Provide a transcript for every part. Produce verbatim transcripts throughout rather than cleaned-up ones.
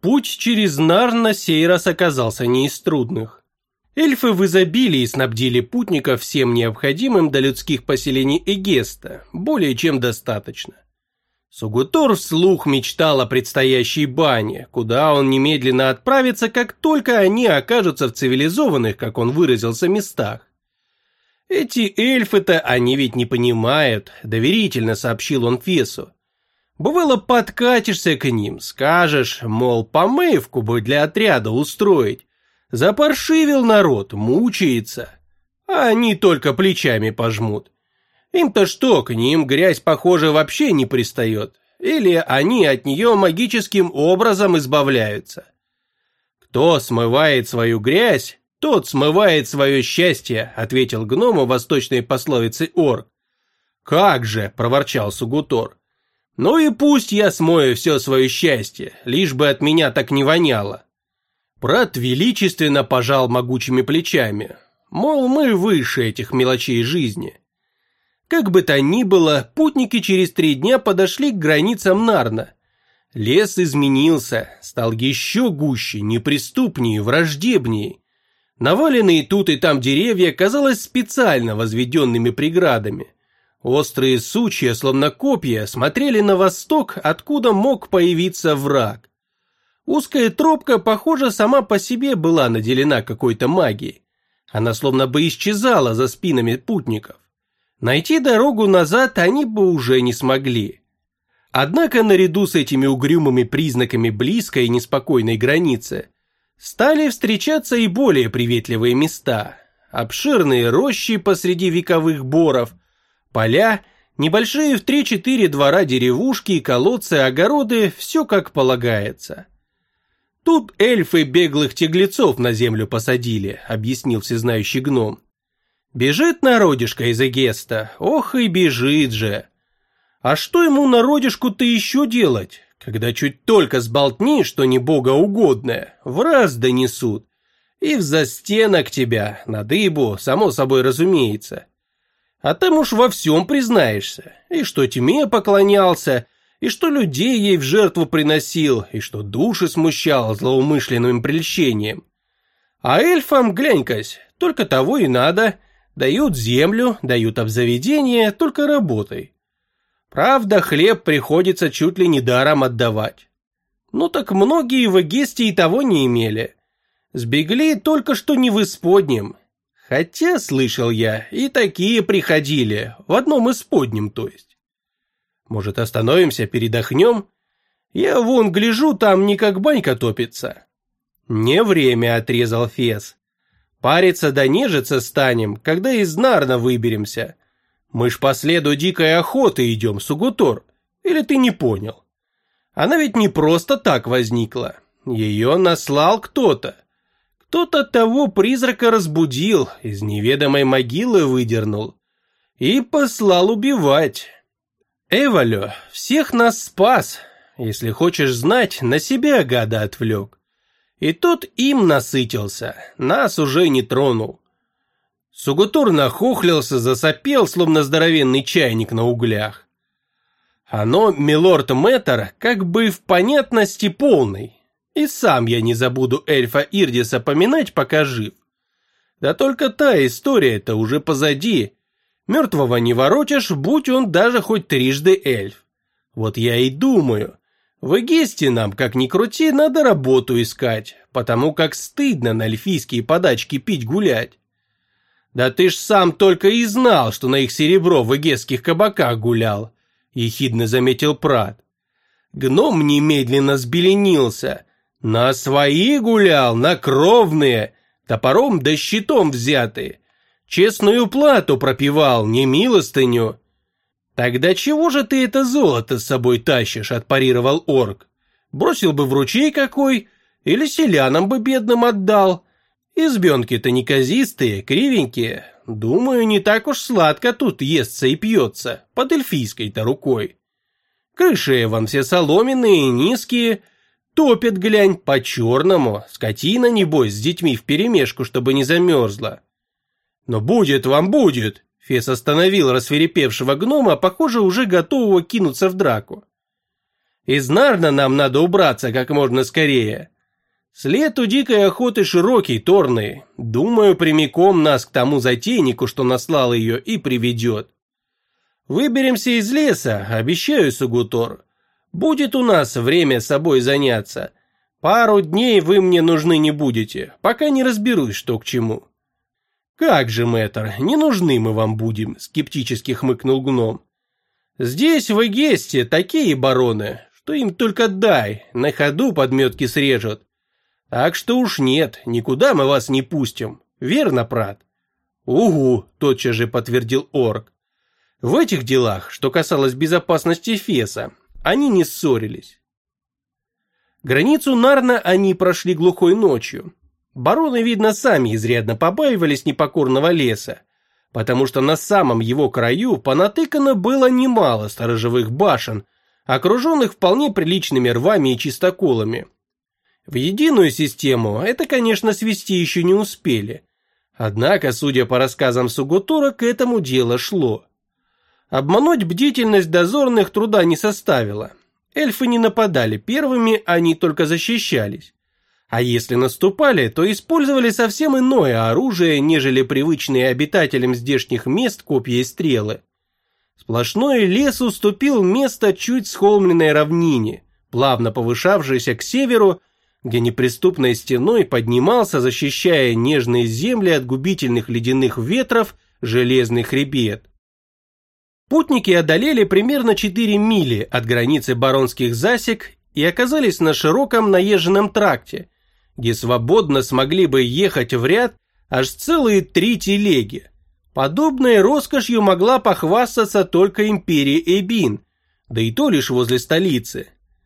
Путь через Нар на сей раз оказался не из трудных. Эльфы в изобилии снабдили путников всем необходимым до людских поселений Эгеста, более чем достаточно. Сугутор вслух мечтал о предстоящей бане, куда он немедленно отправится, как только они окажутся в цивилизованных, как он выразился, местах. «Эти эльфы-то они ведь не понимают», – доверительно сообщил он Фесу. «Бывало, подкатишься к ним, скажешь, мол, помывку бы для отряда устроить. Запаршивил народ, мучается. А они только плечами пожмут. Им-то что, к ним грязь, похоже, вообще не пристает. Или они от нее магическим образом избавляются. Кто смывает свою грязь, тот смывает свое счастье», — ответил гному восточной пословицей орк. «Как же», — проворчал Сугутор. «Ну и пусть я смою все свое счастье, лишь бы от меня так не воняло». Брат величественно пожал могучими плечами, мол, мы выше этих мелочей жизни. Как бы то ни было, путники через три дня подошли к границам Нарна. Лес изменился, стал еще гуще, неприступнее, враждебнее. Наваленные тут и там деревья казалось специально возведенными преградами. Острые сучья, словно копья, смотрели на восток, откуда мог появиться враг. Узкая тропка, похоже, сама по себе была наделена какой-то магией. Она словно бы исчезала за спинами путников. Найти дорогу назад они бы уже не смогли. Однако наряду с этими угрюмыми признаками близкой и неспокойной границы стали встречаться и более приветливые места. Обширные рощи посреди вековых боров, поля, небольшие в три-четыре двора деревушки, колодцы, огороды, все как полагается. «Тут эльфы беглых тяглецов на землю посадили», — объяснил всезнающий гном. «Бежит народишко из Эгеста, ох и бежит же. А что ему народишку-то еще делать, когда чуть только сболтни, что не богоугодное, в раз донесут, и в застенок тебя, на дыбу, само собой разумеется. А там уж во всем признаешься, и что тьме поклонялся, и что людей ей в жертву приносил, и что души смущал злоумышленным прельщением. А эльфам, глянь-кась, только того и надо, дают землю, дают обзаведение, только работай. Правда, хлеб приходится чуть ли не даром отдавать. Ну так многие в Эгесте и того не имели. Сбегли только что не в исподнем. Хотя, слышал я, и такие приходили, в одном исподнем, то есть. Может, остановимся, передохнем? Я вон гляжу, там не как банька топится». «Не время», — отрезал Фес. «Париться да нежиться станем, когда из Нарна выберемся. Мы ж по следу дикой охоты идем, Сугутор. Или ты не понял? Она ведь не просто так возникла. Ее наслал кто-то. Кто-то того призрака разбудил, из неведомой могилы выдернул и послал убивать. Эвалю всех нас спас, если хочешь знать, на себя гада отвлек. И тот им насытился, нас уже не тронул». Сугутор нахохлился, засопел, словно здоровенный чайник на углях. «Оно, милорд Мэтр, как бы в понятности полной. И сам я не забуду эльфа Ирдиса поминать, пока жив. Да только та история-то уже позади. Мертвого не воротишь, будь он даже хоть трижды эльф. Вот я и думаю, в Эгесте нам, как ни крути, надо работу искать, потому как стыдно на эльфийские подачки пить гулять. Да ты ж сам только и знал, что на их серебро в эгесских кабаках гулял», — ехидно заметил Прат. Гном немедленно сбеленился. «На свои гулял, на кровные, топором да щитом взятые. Честную плату пропивал, не милостыню». «Тогда чего же ты это золото с собой тащишь?» — отпарировал орк. «Бросил бы в ручей какой, или селянам бы бедным отдал. Избенки-то неказистые, кривенькие. Думаю, не так уж сладко тут естся и пьется, под эльфийской-то рукой. Крыши вон все соломенные, низкие, топят, глянь, по-черному, скотина, небось, с детьми вперемешку, чтобы не замерзла». «Но будет вам, будет!» — Фес остановил рассвирепевшего гнома, похоже, уже готового кинуться в драку. Из Нарна нам надо убраться как можно скорее. След у дикой охоты широкий, торный. Думаю, прямиком нас к тому затейнику, что наслал ее, и приведет. Выберемся из леса, обещаю, Сугутор. Будет у нас время собой заняться. Пару дней вы мне нужны не будете, пока не разберусь, что к чему». «Как же, мэтр, не нужны мы вам будем», — скептически хмыкнул гном. «Здесь, в Эгесте, такие бароны, что им только дай, на ходу подметки срежут. Так что уж нет, никуда мы вас не пустим, верно, прат?» «Угу», — тотчас же подтвердил орк. В этих делах, что касалось безопасности Феса, они не ссорились. Границу Нарна они прошли глухой ночью. Бароны, видно, сами изрядно побаивались непокорного леса, потому что на самом его краю понатыкано было немало сторожевых башен, окруженных вполне приличными рвами и чистоколами. В единую систему это, конечно, свести еще не успели. Однако, судя по рассказам Сугутора, к этому дело шло. Обмануть бдительность дозорных труда не составило. Эльфы не нападали первыми, они только защищались. А если наступали, то использовали совсем иное оружие, нежели привычные обитателям здешних мест копья и стрелы. Сплошной лес уступил место чуть схолмленной равнине, плавно повышавшейся к северу, где неприступной стеной поднимался, защищая нежные земли от губительных ледяных ветров, железный хребет. Путники одолели примерно четыре мили от границы баронских засек и оказались на широком наезженном тракте, где свободно смогли бы ехать в ряд аж целые три телеги. Подобной роскошью могла похвастаться только империя Эбин, да и то лишь возле столицы.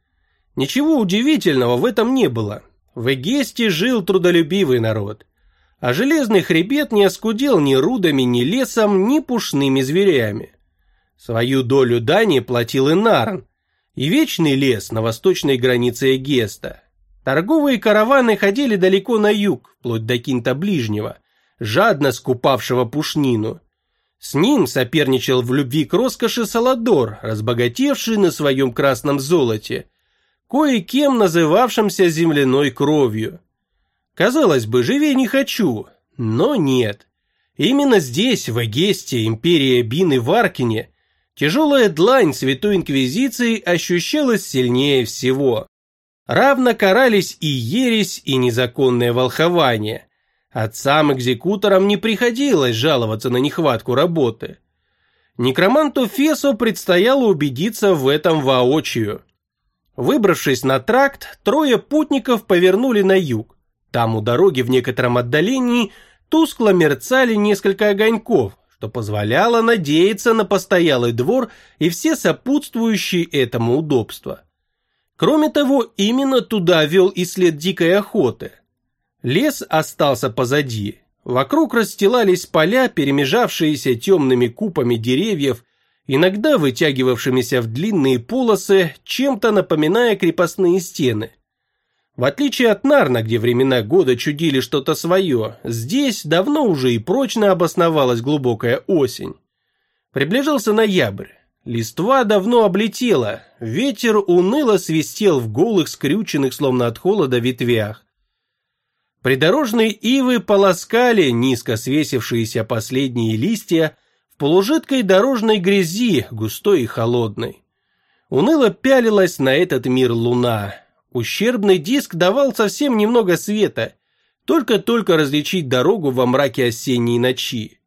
Ничего удивительного в этом не было. В Эгесте жил трудолюбивый народ, а железный хребет не оскудел ни рудами, ни лесом, ни пушными зверями. Свою долю дани платил и Нарн, и вечный лес на восточной границе Эгеста. Торговые караваны ходили далеко на юг, вплоть до Кинта Ближнего, жадно скупавшего пушнину. С ним соперничал в любви к роскоши Саладор, разбогатевший на своем красном золоте, кое-кем называвшимся земляной кровью. Казалось бы, живей не хочу, но нет. Именно здесь, в Эгесте, империи Эбин и Варкине, тяжелая длань Святой Инквизиции ощущалась сильнее всего. Равно карались и ересь, и незаконное волхование. Отцам-экзекуторам не приходилось жаловаться на нехватку работы. Некроманту Фесу предстояло убедиться в этом воочию. Выбравшись на тракт, трое путников повернули на юг. Там у дороги в некотором отдалении тускло мерцали несколько огоньков, что позволяло надеяться на постоялый двор и все сопутствующие этому удобства. Кроме того, именно туда вел и след дикой охоты. Лес остался позади. Вокруг расстилались поля, перемежавшиеся темными купами деревьев, иногда вытягивавшимися в длинные полосы, чем-то напоминая крепостные стены. В отличие от Нарна, где времена года чудили что-то свое, здесь давно уже и прочно обосновалась глубокая осень. Приближался ноябрь. Листва давно облетела, ветер уныло свистел в голых, скрюченных, словно от холода, ветвях. Придорожные ивы полоскали низко свесившиеся последние листья в полужидкой дорожной грязи, густой и холодной. Уныло пялилась на этот мир луна. Ущербный диск давал совсем немного света, только-только различить дорогу во мраке осенней ночи.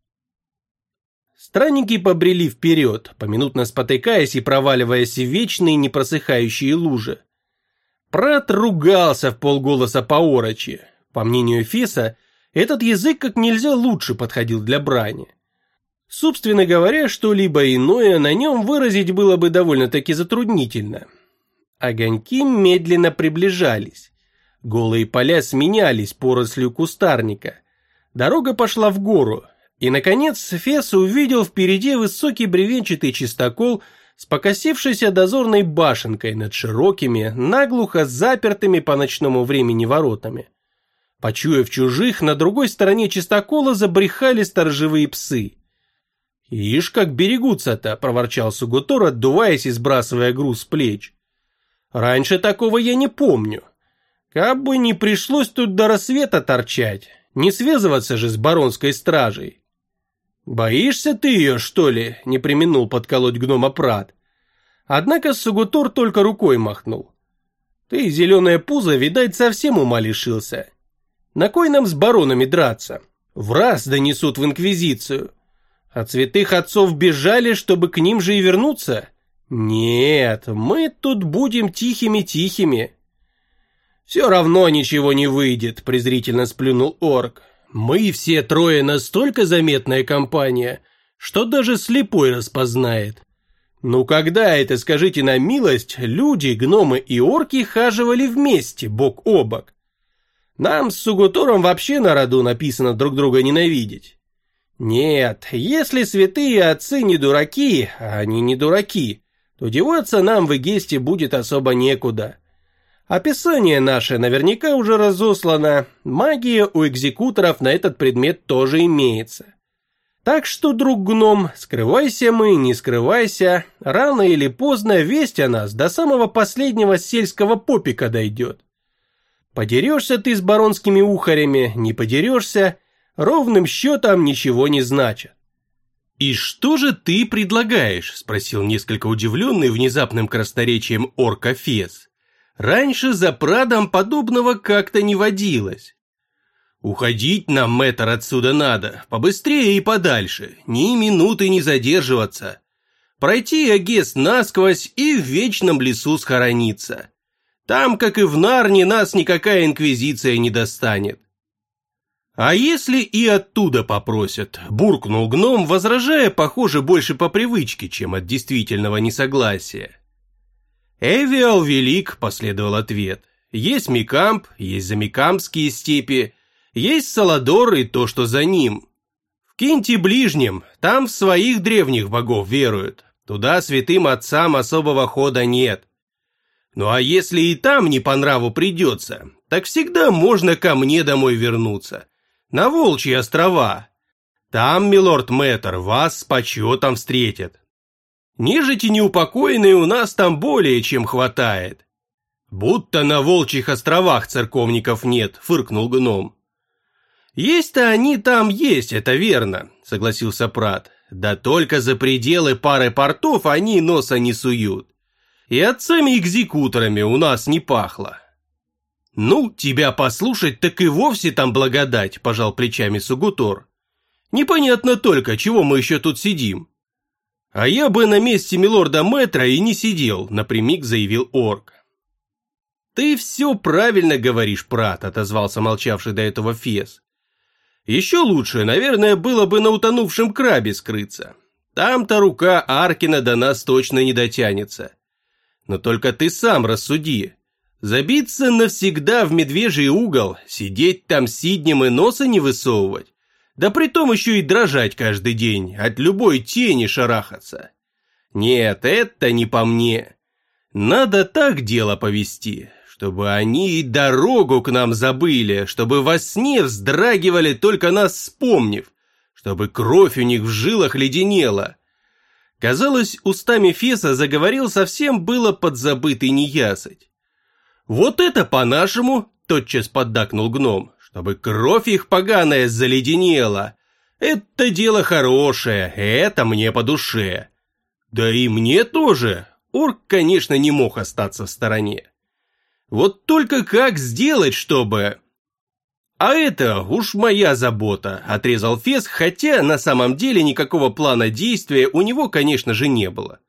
Странники побрели вперед, поминутно спотыкаясь и проваливаясь в вечные непросыхающие лужи. Прат ругался в полголоса по-орочи. По мнению Феса, этот язык как нельзя лучше подходил для брани. Собственно говоря, что-либо иное на нем выразить было бы довольно-таки затруднительно. Огоньки медленно приближались. Голые поля сменялись порослью кустарника. Дорога пошла в гору. И, наконец, Фес увидел впереди высокий бревенчатый чистокол с покосившейся дозорной башенкой над широкими, наглухо запертыми по ночному времени воротами. Почуяв чужих, на другой стороне чистокола забрехали сторожевые псы. «Ишь, как берегутся-то!» – проворчал Сугутор, отдуваясь и сбрасывая груз с плеч. Раньше такого я не помню. Как бы не пришлось тут до рассвета торчать, не связываться же с баронской стражей. Боишься ты ее, что ли? Не преминул подколоть гнома Прат. Однако Сугутор только рукой махнул. Ты, зеленое пузо, видать, совсем ума лишился. На кой нам с баронами драться? В раз донесут в инквизицию. От святых отцов бежали, чтобы к ним же и вернуться? Нет, мы тут будем тихими-тихими. Все равно ничего не выйдет, презрительно сплюнул орк. Мы все трое настолько заметная компания, что даже слепой распознает. Ну когда это, скажите на милость, люди, гномы и орки хаживали вместе, бок о бок? Нам с Сугутором вообще на роду написано друг друга ненавидеть. Нет, если святые отцы не дураки, а они не дураки, то деваться нам в Эгесте будет особо некуда. Описание наше наверняка уже разослано, магия у экзекуторов на этот предмет тоже имеется. Так что, друг гном, скрывайся мы, не скрывайся, рано или поздно весть о нас до самого последнего сельского попика дойдет. Подерешься ты с баронскими ухарями, не подерешься, ровным счетом ничего не значит. «И что же ты предлагаешь?» – спросил несколько удивленный внезапным красноречием орка Фес. «Раньше за Прадом подобного как-то не водилось». «Уходить нам, мэтр, отсюда надо, побыстрее и подальше, ни минуты не задерживаться. Пройти Эгест насквозь и в вечном лесу схорониться. Там, как и в Нарне, нас никакая инквизиция не достанет». «А если и оттуда попросят?» – буркнул гном, возражая, похоже, больше по привычке, чем от действительного несогласия. «Эвиал велик», – последовал ответ. «Есть Микамп, есть замикампские степи, есть Саладор и то, что за ним. В Кинте ближнем, там в своих древних богов веруют, туда святым отцам особого хода нет. Ну а если и там не по нраву придется, так всегда можно ко мне домой вернуться, на Волчьи острова. Там, милорд-мэтр, вас с почетом встретят. Нежити неупокоенные у нас там более чем хватает». «Будто на Волчьих островах церковников нет», — фыркнул гном. «Есть-то они там есть, это верно», — согласился Прат. «Да только за пределы пары портов они носа не суют. И отцами-экзекуторами у нас не пахло». «Ну, тебя послушать, так и вовсе там благодать», – пожал плечами Сугутор. «Непонятно только, чего мы еще тут сидим». «А я бы на месте милорда-мэтра и не сидел», – напрямик заявил орк. «Ты все правильно говоришь, Прат», – отозвался молчавший до этого Фес. «Еще лучше, наверное, было бы на утонувшем крабе скрыться. Там-то рука Аркина до нас точно не дотянется. Но только ты сам рассуди. Забиться навсегда в медвежий угол, сидеть там сиднем и носа не высовывать, да притом еще и дрожать каждый день, от любой тени шарахаться. Нет, это не по мне. Надо так дело повести, чтобы они и дорогу к нам забыли, чтобы во сне вздрагивали, только нас вспомнив, чтобы кровь у них в жилах леденела». Казалось, устами Феса заговорил совсем было подзабытый неясыть. «Вот это по-нашему», – тотчас поддакнул гном, – «чтобы кровь их поганая заледенела. Это дело хорошее, это мне по душе». «Да и мне тоже», – орк, конечно, не мог остаться в стороне. «Вот только как сделать, чтобы...» «А это уж моя забота», – отрезал Фес, хотя на самом деле никакого плана действия у него, конечно же, не было.